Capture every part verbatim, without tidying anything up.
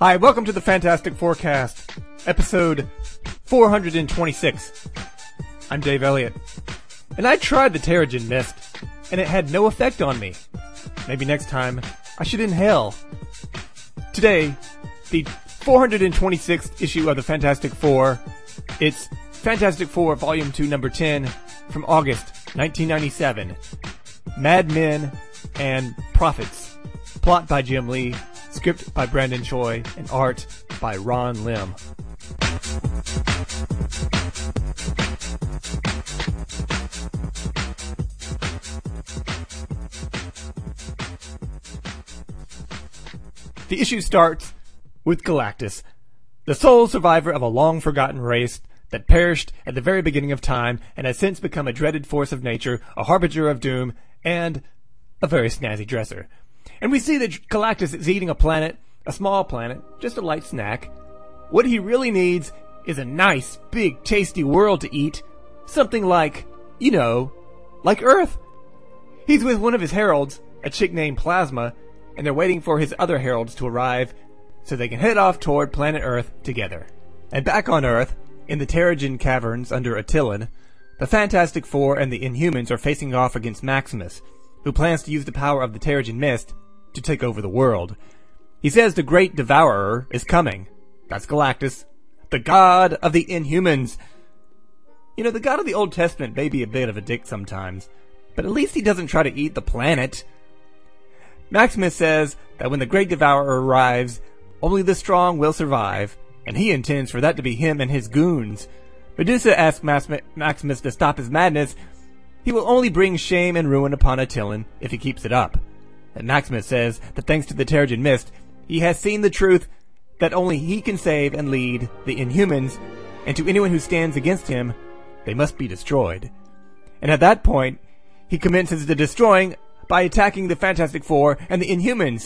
Hi, welcome to the Fantastic Forecast, episode four hundred twenty-six. I'm Dave Elliott, and I tried the Terrigen Mist, and it had no effect on me. Maybe next time I should inhale. Today, the four hundred twenty-sixth issue of the Fantastic Four. It's Fantastic Four Volume two, Number ten, from August nineteen ninety-seven. Mad Men and Prophets. Plot by Jim Lee. Script by Brandon Choi, and art by Ron Lim. The issue starts with Galactus, the sole survivor of a long-forgotten race that perished at the very beginning of time and has since become a dreaded force of nature, a harbinger of doom, and a very snazzy dresser. And we see that Galactus is eating a planet, a small planet, just a light snack. What he really needs is a nice, big, tasty world to eat. Something like, you know, like Earth. He's with one of his heralds, a chick named Plasma, and they're waiting for his other heralds to arrive so they can head off toward planet Earth together. And back on Earth, in the Terrigen Caverns under Attilan, the Fantastic Four and the Inhumans are facing off against Maximus, who plans to use the power of the Terrigen Mist to take over the world. He says the Great Devourer is coming. That's Galactus, the god of the Inhumans. You know, the god of the Old Testament may be a bit of a dick sometimes, but at least he doesn't try to eat the planet. Maximus says that when the Great Devourer arrives, only the strong will survive, and he intends for that to be him and his goons. Medusa asks Maximus to stop his madness. He will only bring shame and ruin upon Attilan if he keeps it up. And Maximus says that thanks to the Terrigen Mist, he has seen the truth that only he can save and lead the Inhumans, and to anyone who stands against him, they must be destroyed. And at that point, he commences the destroying by attacking the Fantastic Four and the Inhumans.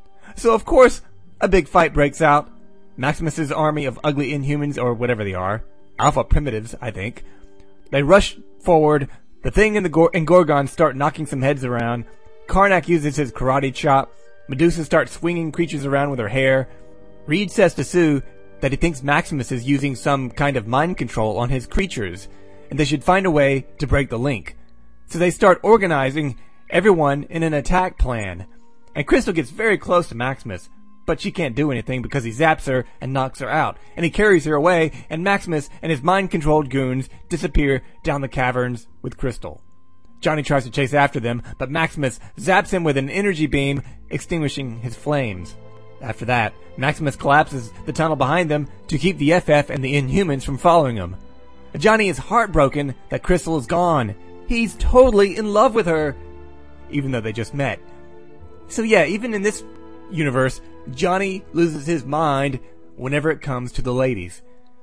So of course, a big fight breaks out. Maximus's army of ugly Inhumans, or whatever they are, Alpha Primitives, I think, they rush forward. The Thing and the Gor- and Gorgon start knocking some heads around. Karnak uses his karate chop. Medusa starts swinging creatures around with her hair. Reed says to Sue that he thinks Maximus is using some kind of mind control on his creatures, and they should find a way to break the link. So they start organizing everyone in an attack plan. And Crystal gets very close to Maximus, but she can't do anything because he zaps her and knocks her out. And he carries her away, and Maximus and his mind-controlled goons disappear down the caverns with Crystal. Johnny tries to chase after them, but Maximus zaps him with an energy beam, extinguishing his flames. After that, Maximus collapses the tunnel behind them to keep the F F and the Inhumans from following him. Johnny is heartbroken that Crystal is gone. He's totally in love with her, even though they just met. So yeah, even in this universe, Johnny loses his mind whenever it comes to the ladies.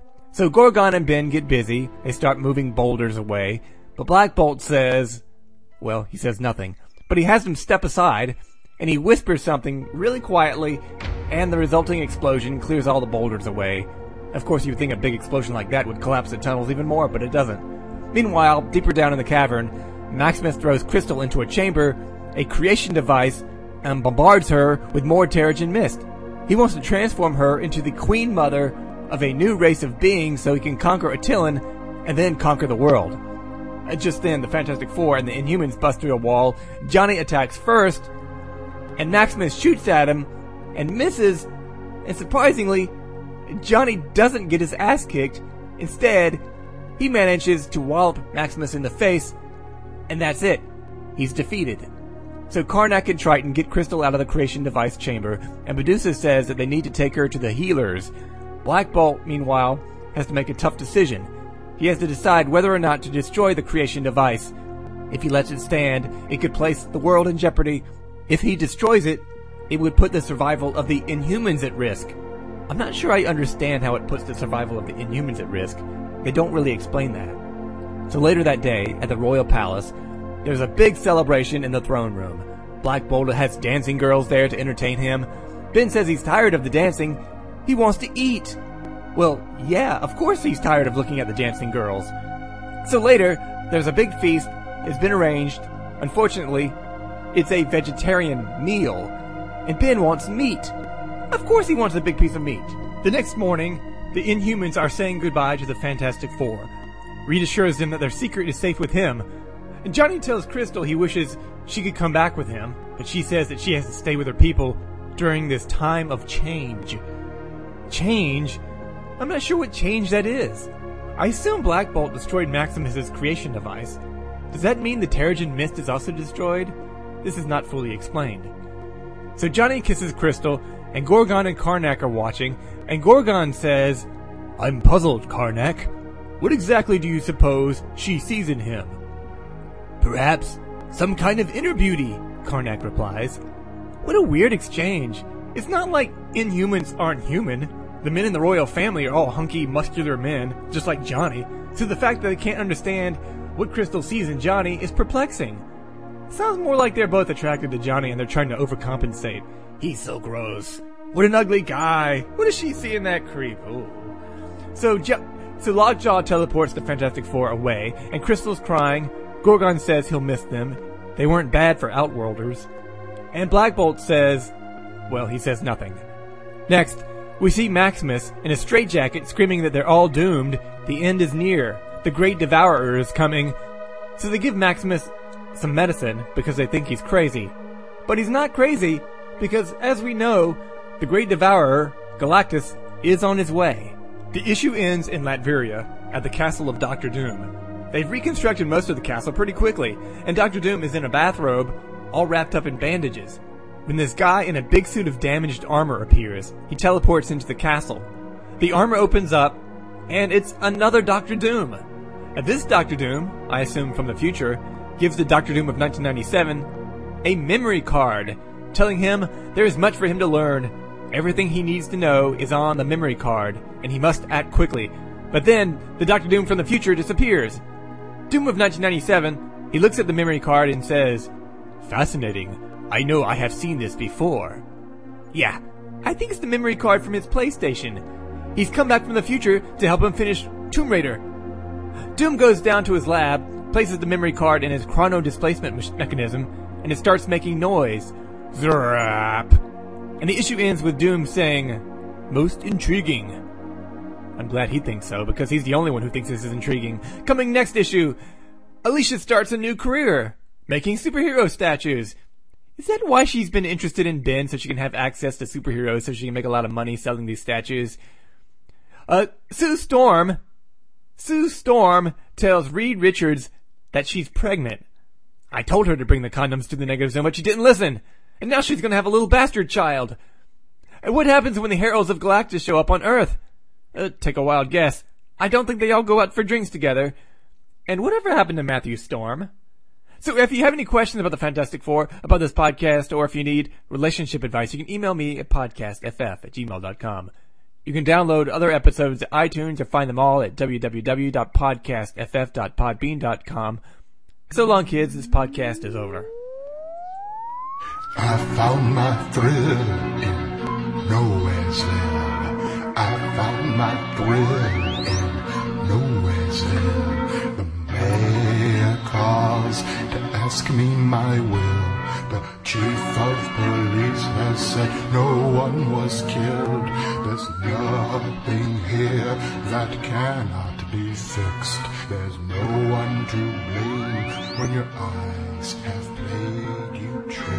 So Gorgon and Ben get busy. They start moving boulders away. But Black Bolt says, well, he says nothing, but he has them step aside, and he whispers something really quietly, and the resulting explosion clears all the boulders away. Of course, you would think a big explosion like that would collapse the tunnels even more, but it doesn't. Meanwhile, deeper down in the cavern, Maximus throws Crystal into a chamber, a creation device, and bombards her with more Terrigen Mist. He wants to transform her into the Queen Mother of a new race of beings so he can conquer Attilan and then conquer the world. Just then, the Fantastic Four and the Inhumans bust through a wall. Johnny attacks first, and Maximus shoots at him and misses, and surprisingly, Johnny doesn't get his ass kicked. Instead, he manages to wallop Maximus in the face, and that's it. He's defeated. So Karnak and Triton get Crystal out of the creation device chamber, and Medusa says that they need to take her to the healers. Black Bolt, meanwhile, has to make a tough decision. He has to decide whether or not to destroy the creation device. If he lets it stand, it could place the world in jeopardy. If he destroys it, it would put the survival of the Inhumans at risk. I'm not sure I understand how it puts the survival of the Inhumans at risk. They don't really explain that. So later that day, at the Royal Palace, there's a big celebration in the throne room. Black Bolt has dancing girls there to entertain him. Ben says he's tired of the dancing. He wants to eat. Well, yeah, of course he's tired of looking at the dancing girls. So later, there's a big feast. It's been arranged. Unfortunately, it's a vegetarian meal, and Ben wants meat. Of course he wants a big piece of meat. The next morning, the Inhumans are saying goodbye to the Fantastic Four. Reed assures them that their secret is safe with him. And Johnny tells Crystal he wishes she could come back with him, but she says that she has to stay with her people during this time of change. Change? I'm not sure what change that is. I assume Black Bolt destroyed Maximus's creation device. Does that mean the Terrigen Mist is also destroyed? This is not fully explained. So Johnny kisses Crystal, and Gorgon and Karnak are watching, and Gorgon says, "I'm puzzled, Karnak. What exactly do you suppose she sees in him?" "Perhaps some kind of inner beauty," Karnak replies. What a weird exchange. It's not like Inhumans aren't human. The men in the royal family are all hunky, muscular men, just like Johnny, so the fact that they can't understand what Crystal sees in Johnny is perplexing. Sounds more like they're both attracted to Johnny and they're trying to overcompensate. He's so gross. What an ugly guy. What does she see in that creep? Ooh. So, jo- so Lockjaw teleports the Fantastic Four away, and Crystal's crying. Gorgon says he'll miss them. They weren't bad for Outworlders. And Black Bolt says, well, he says nothing. Next, we see Maximus in a straitjacket screaming that they're all doomed. The end is near. The Great Devourer is coming. So they give Maximus some medicine because they think he's crazy. But he's not crazy because, as we know, the Great Devourer, Galactus, is on his way. The issue ends in Latveria, at the castle of Doctor Doom. They've reconstructed most of the castle pretty quickly, and Doctor Doom is in a bathrobe, all wrapped up in bandages. When this guy in a big suit of damaged armor appears, he teleports into the castle. The armor opens up, and it's another Doctor Doom. And this Doctor Doom, I assume from the future, gives the Doctor Doom of nineteen ninety-seven a memory card, telling him there is much for him to learn. Everything he needs to know is on the memory card, and he must act quickly. But then, the Doctor Doom from the future disappears. Doom of nineteen ninety-seven, he looks at the memory card and says, "Fascinating. I know I have seen this before." Yeah, I think it's the memory card from his PlayStation. He's come back from the future to help him finish Tomb Raider. Doom goes down to his lab, places the memory card in his chrono displacement me- mechanism, and it starts making noise. Zrap. And the issue ends with Doom saying, "Most intriguing." I'm glad he thinks so, because he's the only one who thinks this is intriguing. Coming next issue, Alicia starts a new career, making superhero statues. Is that why she's been interested in Ben, so she can have access to superheroes, so she can make a lot of money selling these statues? Uh, Sue Storm, Sue Storm tells Reed Richards that she's pregnant. I told her to bring the condoms to the negative zone, but she didn't listen. And now she's gonna have a little bastard child. And what happens when the Heralds of Galactus show up on Earth? Uh, take a wild guess. I don't think they all go out for drinks together. And whatever happened to Matthew Storm? So if you have any questions about the Fantastic Four, about this podcast, or if you need relationship advice, you can email me at podcastff at gmail dot com. You can download other episodes at iTunes or find them all at w w w dot podcastff dot podbean dot com. So long, kids. This podcast is over. I found my thrill in Nowhere's Land. I found my thrill in Nowhere's Land. The mayor calls to ask me my will. The chief of police has said no one was killed. There's nothing here that cannot be fixed. There's no one to blame when your eyes have played you tricks.